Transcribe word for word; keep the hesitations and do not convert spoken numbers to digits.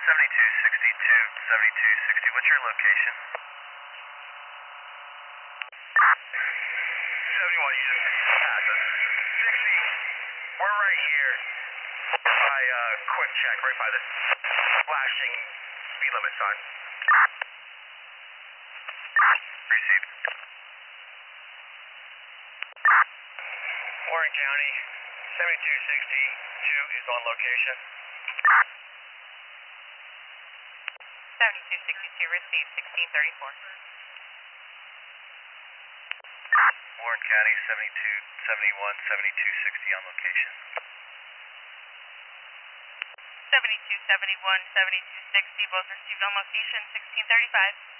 seventy-two sixty-two, seventy-two sixty, what's your location? seventy-one, you just passed us. sixty, we're right here by uh, Quick Check, right by the flashing speed limit sign. Received. Warren County, seventy-two sixty-two is on location. seventy-two sixty-two received, sixteen thirty-four. Warren County, seventy-two seventy-one, seventy-two sixty on location. seventy-two seventy-one, seventy-two sixty, both received on location, sixteen thirty-five.